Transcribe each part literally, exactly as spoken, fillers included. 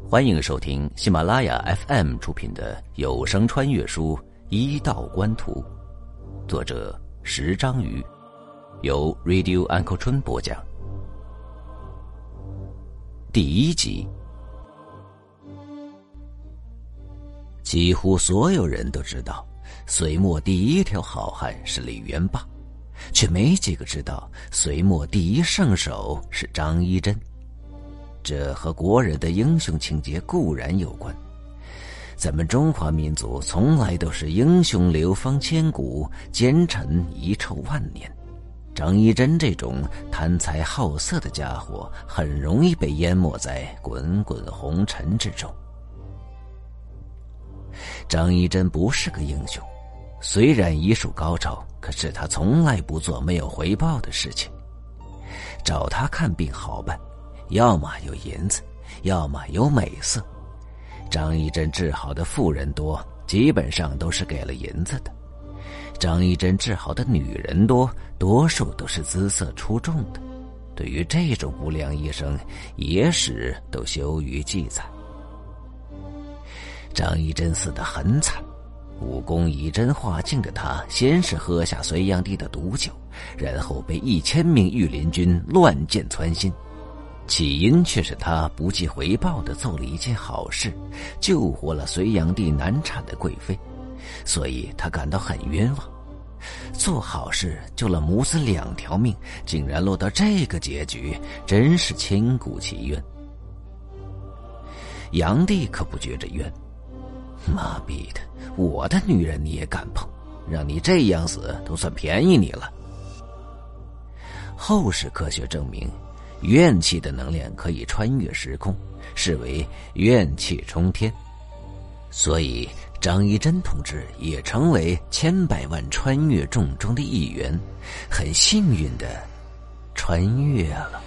欢迎收听喜马拉雅 F M 出品的有声穿越书《医道观图》，作者石章鱼，由 Radio Uncle 春播讲。第一集。几乎所有人都知道隋末第一条好汉是李元霸，却没几个知道隋末第一圣手是张一真。这和国人的英雄情节固然有关，咱们中华民族从来都是英雄流芳千古，奸臣遗臭万年。张一真这种贪财好色的家伙很容易被淹没在滚滚红尘之中。张一真不是个英雄，虽然医术高超，可是他从来不做没有回报的事情。找他看病好办，要么有银子，要么有美色。张一真治好的妇人多，基本上都是给了银子的。张一真治好的女人多，多数都是姿色出众的。对于这种不良医生，野史都羞于记载。张一真死得很惨，武功以真化境的他，先是喝下隋炀帝的毒酒，然后被一千名御林军乱箭穿心。起因却是他不计回报地做了一件好事，救活了隋炀帝难产的贵妃，所以他感到很冤枉。做好事救了母子两条命，竟然落到这个结局，真是千古奇冤。炀帝可不觉着冤，妈逼的，我的女人你也敢碰，让你这样死都算便宜你了。后世科学证明，怨气的能量可以穿越时空，视为怨气冲天，所以张一真同志也成为千百万穿越众中的一员，很幸运的穿越了。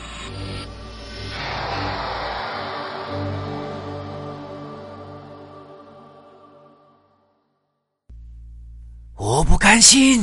我不甘心！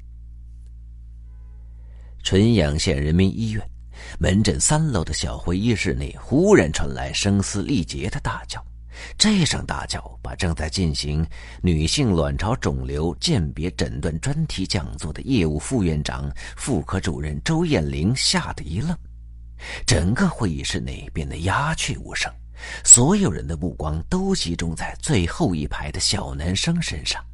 纯阳县人民医院门诊三楼的小会议室内忽然传来声嘶力竭的大叫，这声大叫把正在进行女性卵巢肿瘤鉴别诊断专题讲座的业务副院长、妇科主任周艳玲吓得一愣。整个会议室内变得鸦雀无声，所有人的目光都集中在最后一排的小男生身上。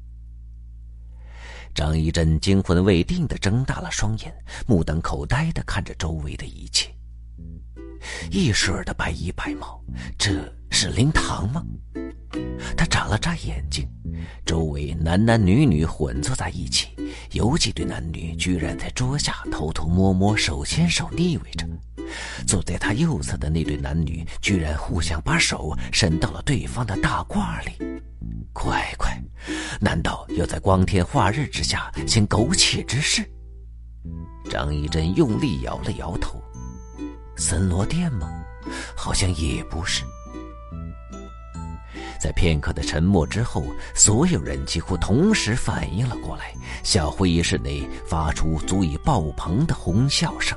张一真惊魂未定地睁大了双眼，目瞪口呆地看着周围的一切。一水的白衣白帽，这是灵堂吗？他眨了眨眼睛，周围男男女女混坐在一起，有几对男女居然在桌下偷偷摸摸手牵手腻味着。坐在他右侧的那对男女居然互相把手伸到了对方的大褂里。乖乖，难道要在光天化日之下行苟且之事？张一真用力摇了摇头。森罗殿吗？好像也不是。在片刻的沉默之后，所有人几乎同时反应了过来，小会议室内发出足以爆棚的哄笑声。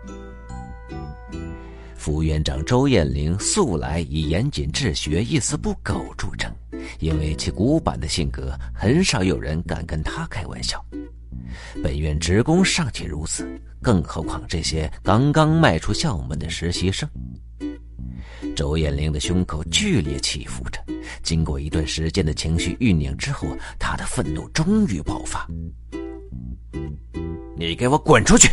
副院长周艳玲素来以严谨治学、一丝不苟著称，因为其古板的性格，很少有人敢跟他开玩笑。本院职工尚且如此，更何况这些刚刚迈出校门的实习生。周艳玲的胸口剧烈起伏着，经过一段时间的情绪酝酿之后，她的愤怒终于爆发。你给我滚出去！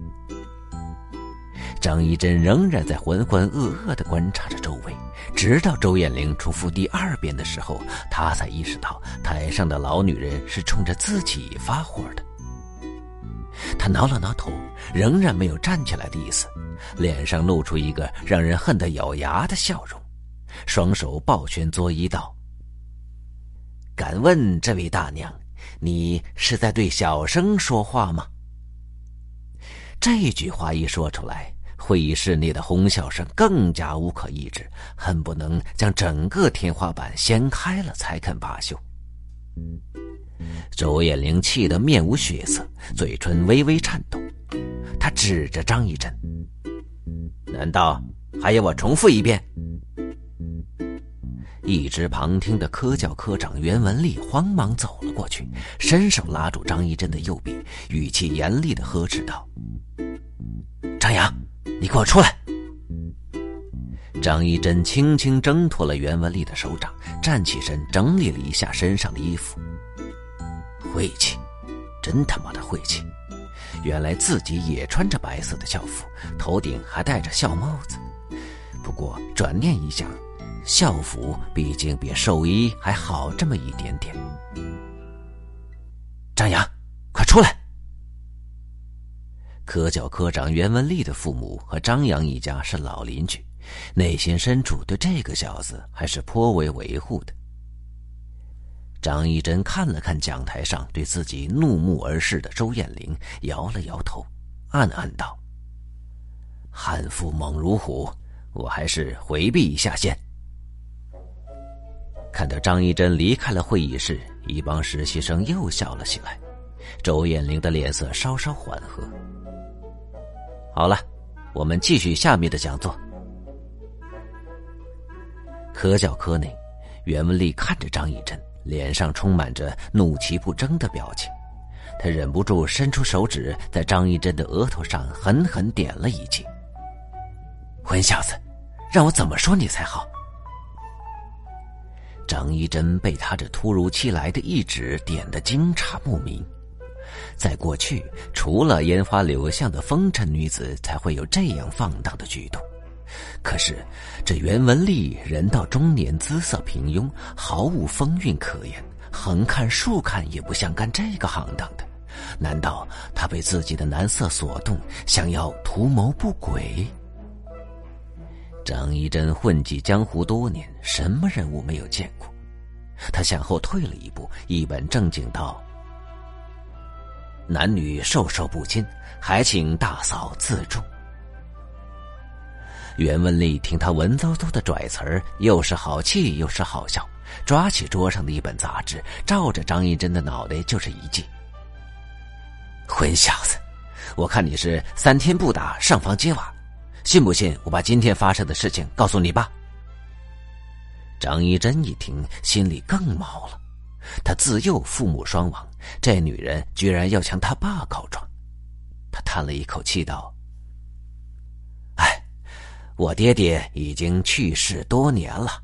张一真仍然在浑浑噩噩地观察着周围，直到周艳玲重复第二遍的时候，他才意识到台上的老女人是冲着自己发火的。他挠了挠头，仍然没有站起来的意思，脸上露出一个让人恨得咬牙的笑容，双手抱拳作揖道：敢问这位大娘，你是在对小生说话吗？这句话一说出来，会议室内的哄笑声更加无可抑制，恨不能将整个天花板掀开了才肯罢休。周艳玲气得面无血色，嘴唇微微颤抖。她指着张一真：难道还要我重复一遍？ 一直旁听的科教科长袁文丽慌忙走了过去，伸手拉住张一真的右臂，语气严厉地呵斥道：张扬，你给我出来！张一真轻轻挣脱了袁文丽的手掌，站起身整理了一下身上的衣服。晦气，真他妈的晦气！原来自己也穿着白色的校服，头顶还戴着校帽子。不过转念一想，校服毕竟比寿衣还好这么一点点。张扬，快出来！科教科长袁文丽的父母和张扬一家是老邻居，内心深处对这个小子还是颇为维护的。张一真看了看讲台上对自己怒目而视的周艳玲，摇了摇头，暗暗道：悍妇猛如虎，我还是回避一下先。看到张一真离开了会议室，一帮实习生又笑了起来。周艳玲的脸色稍稍缓和。好了，我们继续下面的讲座。科教科内，袁文丽看着张一真，脸上充满着怒其不争的表情。他忍不住伸出手指，在张一真的额头上狠狠点了一记。混小子，让我怎么说你才好？张一真被他这突如其来的一指点得惊诧莫名。在过去，除了烟花柳巷的风尘女子才会有这样放荡的举动，可是这袁文丽人到中年，姿色平庸，毫无风韵可言，横看竖看也不像干这个行当的。难道她被自己的男色所动，想要图谋不轨？张一真混迹江湖多年，什么人物没有见过？他向后退了一步，一本正经道：男女授受不亲，还请大嫂自重。袁文丽听他文绉绉的拽词儿，又是好气又是好笑，抓起桌上的一本杂志，照着张一真的脑袋就是一记。混小子，我看你是三天不打上房揭瓦，信不信我把今天发生的事情告诉你爸？张一真一听，心里更毛了。他自幼父母双亡，这女人居然要向他爸告状。他叹了一口气道：哎，我爹爹已经去世多年了。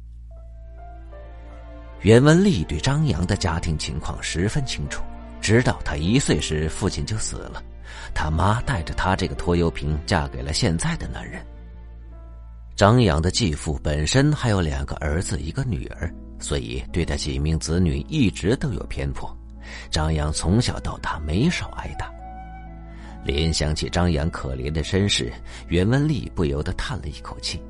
袁文丽对张扬的家庭情况十分清楚，知道他一岁时父亲就死了，他妈带着他这个拖油瓶嫁给了现在的男人。张扬的继父本身还有两个儿子一个女儿，所以对他几名子女一直都有偏颇。张扬从小到大没少挨打。联想起张扬可怜的身世，袁文丽不由得叹了一口气。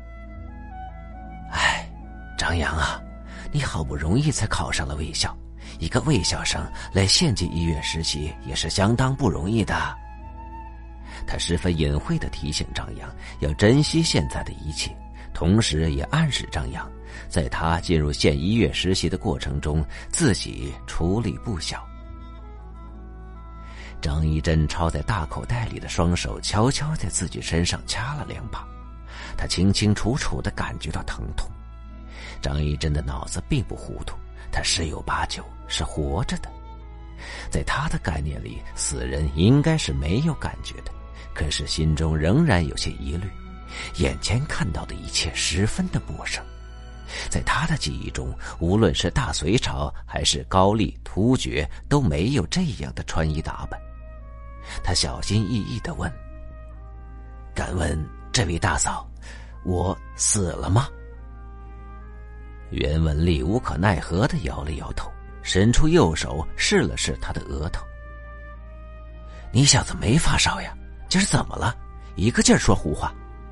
哎，张扬啊，你好不容易才考上了卫校，一个卫校生来县级医院实习也是相当不容易的。他十分隐晦地提醒张扬要珍惜现在的一切，同时也暗示张扬，在他进入县医院实习的过程中，自己出力不小。张一真抄在大口袋里的双手悄悄在自己身上掐了两把，他清清楚楚地感觉到疼痛。张一真的脑子并不糊涂，他十有八九是活着的。在他的概念里，死人应该是没有感觉的，可是心中仍然有些疑虑。眼前看到的一切十分的陌生，在他的记忆中，无论是大隋朝还是高丽、突厥，都没有这样的穿衣打扮。他小心翼翼地问：敢问这位大嫂，我死了吗？袁文丽无可奈何地摇了摇头，伸出右手试了试他的额头。你小子没发烧呀，今儿怎么了？一个劲儿说胡话。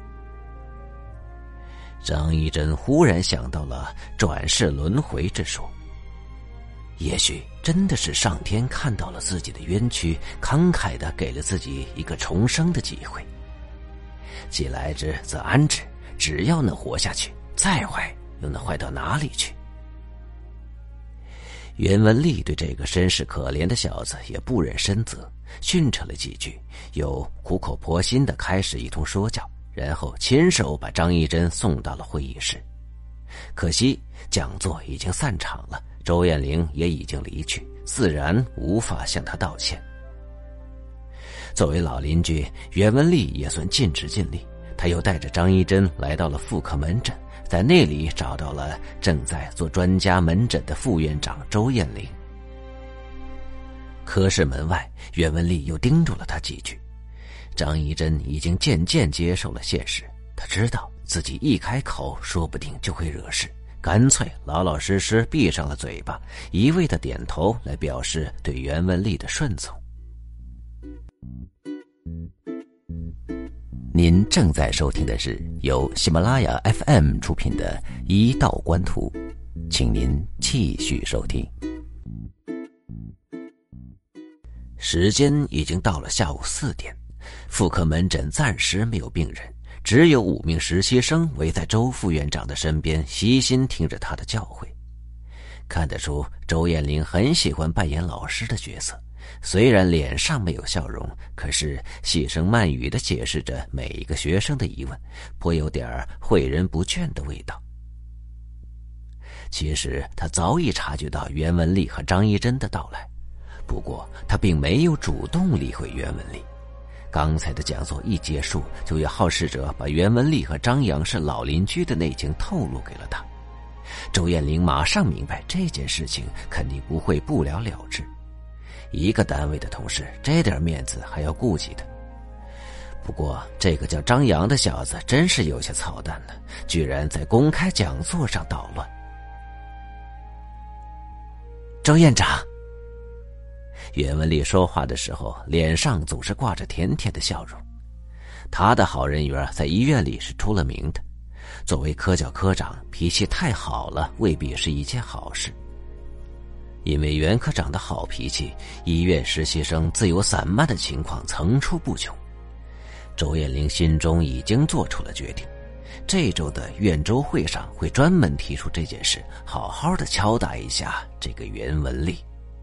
张一真忽然想到了转世轮回之说，也许真的是上天看到了自己的冤屈，慷慨地给了自己一个重生的机会。既来之则安之，只要能活下去，再坏又能坏到哪里去？袁文丽对这个身世可怜的小子也不忍深责，训斥了几句，又苦口婆心地开始一通说教，然后亲手把张一真送到了会议室。 可惜讲座已经散场了，周艳玲也已经离去，自然无法向他道歉。作为老邻居，袁文丽也算尽职尽力，他又带着张一珍来到了妇科门诊，在那里找到了正在做专家门诊的副院长周艳玲。科室门外，袁文丽又叮嘱了他几句。张一珍已经渐渐接受了现实，他知道自己一开口说不定就会惹事，干脆老老实实闭上了嘴巴，一味的点头来表示对袁文丽的顺从。您正在收听的是由喜马拉雅 F M 出品的《医道观图》，请您继续收听。时间已经到了下午四点，妇科门诊暂时没有病人，只有五名实习生围在周副院长的身边，悉心听着他的教诲。看得出周艳玲很喜欢扮演老师的角色，虽然脸上没有笑容，可是细声慢语地解释着每一个学生的疑问，颇有点诲人不倦的味道。其实他早已察觉到袁文丽和张一珍的到来，不过他并没有主动理会袁文丽。刚才的讲座一结束，就有好事者把袁文丽和张扬是老邻居的内情透露给了他。周艳玲马上明白这件事情肯定不会不了了之，一个单位的同事，这点面子还要顾忌的。不过这个叫张扬的小子真是有些操蛋呢，居然在公开讲座上捣乱。周院长，袁文丽说话的时候脸上总是挂着甜甜的笑容。他的好人缘在医院里是出了名的，作为科教科长，脾气太好了未必是一件好事。因为袁科长的好脾气，医院实习生自由散漫的情况层出不穷。周艳玲心中已经做出了决定，这周的院周会上会专门提出这件事，好好的敲打一下这个袁文丽。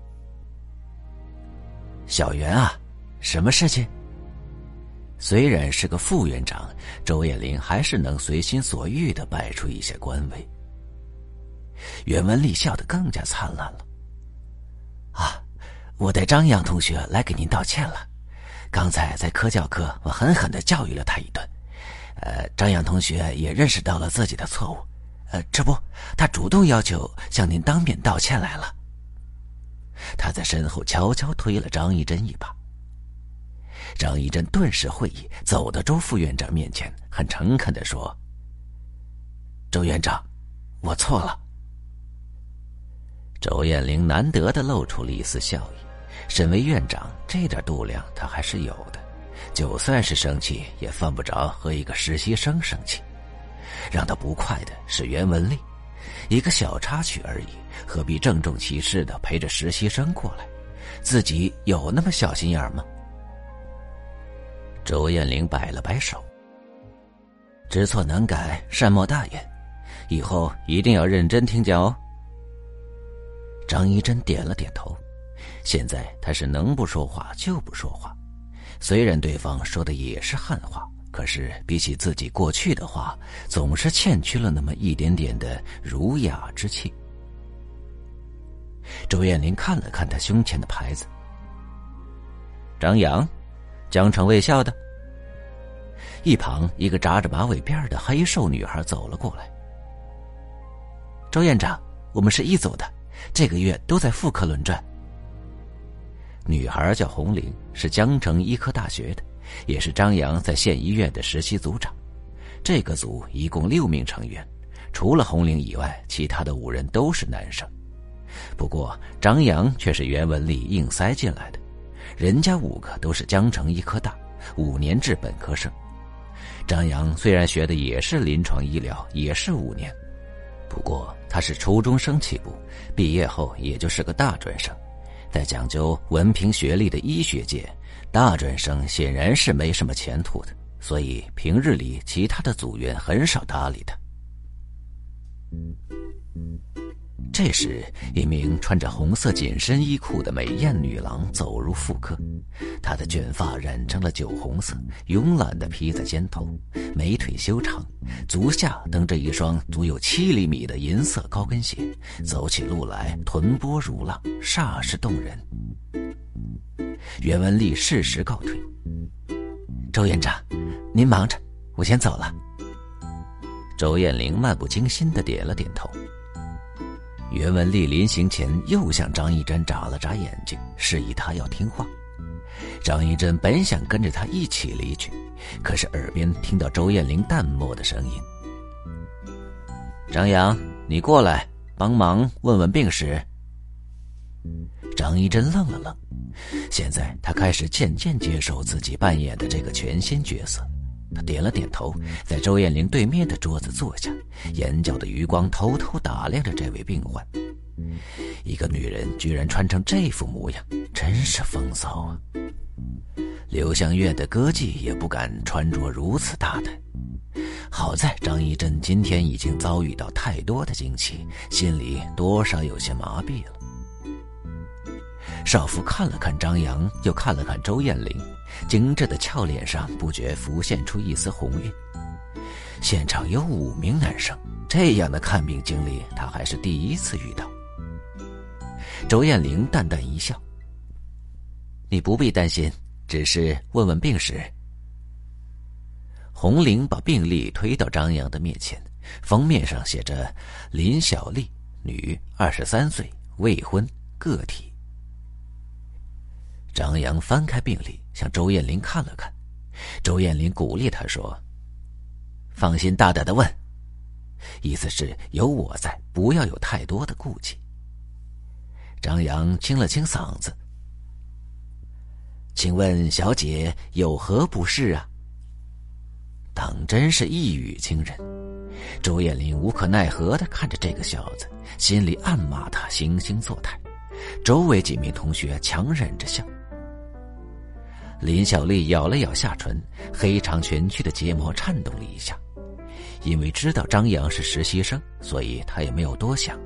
小袁啊，什么事情？虽然是个副院长，周艳玲还是能随心所欲地摆出一些官威。袁文丽笑得更加灿烂了。啊，我带张扬同学来给您道歉了。刚才在科教课，我狠狠地教育了他一顿。呃，张扬同学也认识到了自己的错误。呃，这不，他主动要求向您当面道歉来了。他在身后悄悄推了张一珍一把。张一珍顿时会意，走到周副院长面前，很诚恳地说：周院长，我错了。周艳玲难得地露出了一丝笑意，身为院长，这点度量他还是有的，就算是生气也犯不着和一个实习生生气。让他不快的是袁文丽，一个小插曲而已，何必郑重其事地陪着实习生过来？自己有那么小心眼吗？周艳玲摆了摆手：知错能改，善莫大焉，以后一定要认真听讲哦。张一珍点了点头，现在他是能不说话就不说话。虽然对方说的也是汉话，可是比起自己过去的话，总是欠缺了那么一点点的儒雅之气。周艳玲看了看他胸前的牌子，张扬，江城卫校的。一旁一个扎着马尾辫的黑瘦女孩走了过来。周院长，我们是一组的，这个月都在妇科轮转。女孩叫红玲，是江城医科大学的，也是张扬在县医院的实习组长。这个组一共六名成员，除了红玲以外，其他的五人都是男生。不过张扬却是袁文丽硬塞进来的，人家五个都是江城医科大五年制本科生。张扬虽然学的也是临床医疗，也是五年，不过他是初中生起步，毕业后也就是个大专生。在讲究文凭学历的医学界，大专生显然是没什么前途的，所以平日里其他的组员很少搭理他。 这时，一名穿着红色紧身衣裤的美艳女郎走入妇科，她的卷发染成了酒红色，慵懒地披在肩头，美腿修长，足下蹬着一双足有七厘米的银色高跟鞋，走起路来臀波如浪，煞是动人。袁文丽适时告退：“周院长，您忙着，我先走了。”周艳玲漫不经心地点了点头。袁文丽临行前又向张一珍眨了眨眼睛，示意他要听话。张一珍本想跟着他一起离去，可是耳边听到周艳玲淡漠的声音：“张扬，你过来帮忙问问病史。”张一珍愣了愣，现在他开始渐渐接受自己扮演的这个全新角色。他点了点头，在周艳玲对面的桌子坐下，眼角的余光偷偷打量着这位病患。一个女人居然穿成这副模样，真是风骚啊！留香院的歌妓也不敢穿着如此大胆。好在张一珍今天已经遭遇到太多的惊奇，心里多少有些麻痹了。少妇看了看张扬，又看了看周艳玲，精致的俏脸上不觉浮现出一丝红晕。现场有五名男生，这样的看病经历他还是第一次遇到。周艳玲淡淡一笑：“你不必担心，只是问问病史。”红玲把病历推到张扬的面前，封面上写着林小丽，女，二十三岁，未婚，个体。张扬翻开病历，向周艳玲看了看。周艳玲鼓励他说：“放心大胆地问。”意思是有我在，不要有太多的顾忌。张扬清了清嗓子：“请问小姐有何不适啊？”当真是一语惊人。周艳玲无可奈何地看着这个小子，心里暗骂他惺惺作态。周围几名同学强忍着笑。林小丽咬了咬下唇，黑长蜷曲的睫毛颤动了一下。因为知道张扬是实习生，所以她也没有多想。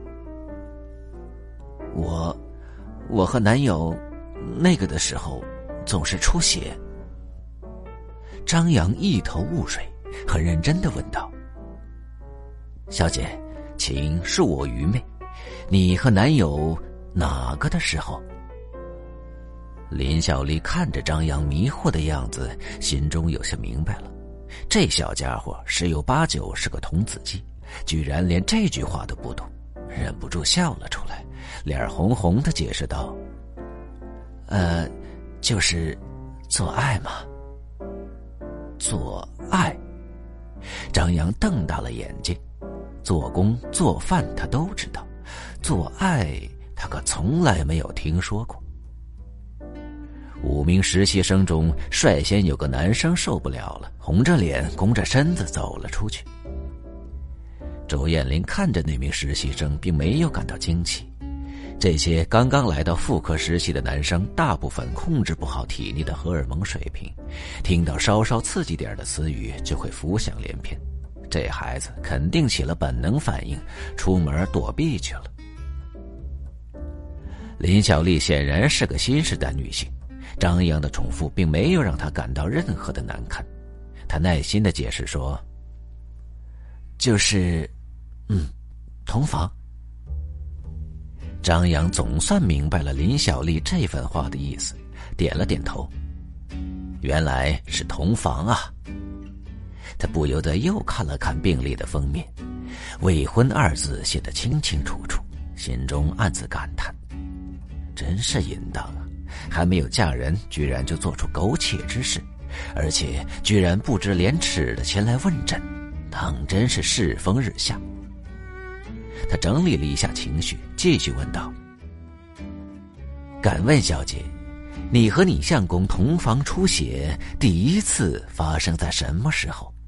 我我和男友那个的时候总是出血。张扬一头雾水，很认真地问道：“小姐，请恕我愚昧，你和男友哪个的时候？”林小丽看着张扬迷惑的样子，心中有些明白了，这小家伙十有八九是个童子鸡，居然连这句话都不懂，忍不住笑了出来，脸红红的解释道：“呃，就是做爱嘛。”做爱？张扬瞪大了眼睛，做工做饭他都知道，做爱他可从来没有听说过。五名实习生中，率先有个男生受不了了，红着脸弓着身子走了出去。周艳玲看着那名实习生，并没有感到惊奇。这些刚刚来到妇科实习的男生，大部分控制不好体内的荷尔蒙水平，听到稍稍刺激点的词语就会浮想联翩。这孩子肯定起了本能反应，出门躲避去了。林小丽显然是个新时代女性，张扬的重复并没有让她感到任何的难堪。她耐心地解释说：“就是嗯，同房。”张扬总算明白了林小丽这番话的意思，点了点头。原来是同房啊。他不由得又看了看病历的封面，未婚二字写得清清楚楚，心中暗自感叹，真是淫荡啊，还没有嫁人居然就做出苟且之事，而且居然不知廉耻地前来问诊，当真是世风日下。他整理了一下情绪，继续问道：“敢问小姐，你和你相公同房出血，第一次发生在什么时候？”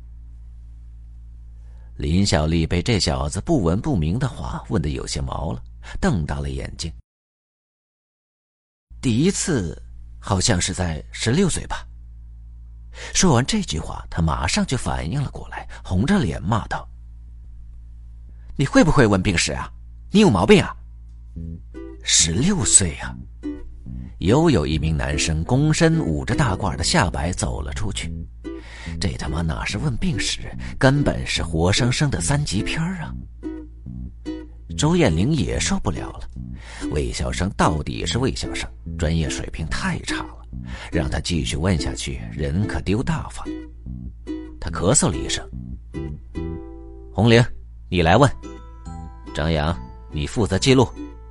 林小丽被这小子不闻不明的话问得有些毛了，瞪大了眼睛。“第一次好像是在十六岁吧。”说完这句话，他马上就反应了过来，红着脸骂道：“你会不会问病史啊？ 你有毛病啊？十六岁啊！又有一名男生躬身捂着大褂的下摆走了出去。这他妈哪是问病史，根本是活生生的三级片啊！周艳玲也受不了了，魏小生到底是魏小生，专业水平太差了，让他继续问下去，人可丢大发。他咳嗽了一声：“红玲，你来问。张扬，你负责记录。”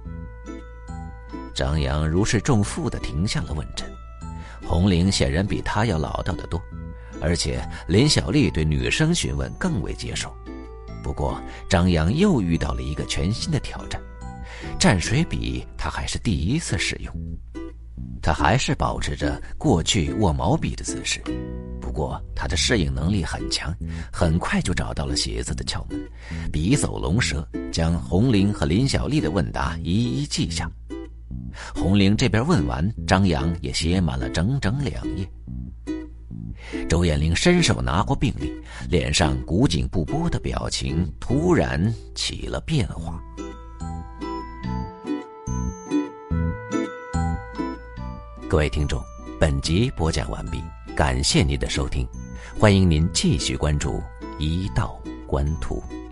张扬如释重负地停下了问诊。红玲显然比他要老道得多，而且林小丽对女生询问更为接受。不过张扬又遇到了一个全新的挑战，蘸水笔他还是第一次使用。他还是保持着过去握毛笔的姿势，不过他的适应能力很强，很快就找到了写字的窍门，笔走龙蛇，将红玲和林小丽的问答一一记下。红玲这边问完，张扬也写满了整整两页。周艳玲伸手拿过病历，脸上古井不波的表情突然起了变化。各位听众，本集播讲完毕，感谢您的收听，欢迎您继续关注一道观图。